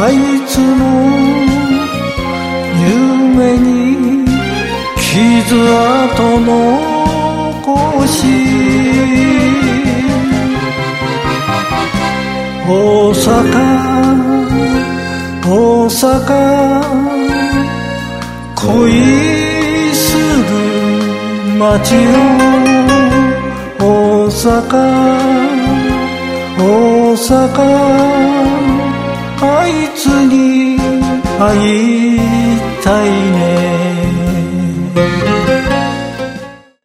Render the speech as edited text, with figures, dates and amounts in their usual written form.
あいつの夢に傷跡残し大阪大阪恋する街よ大阪大阪あいつに会いたいね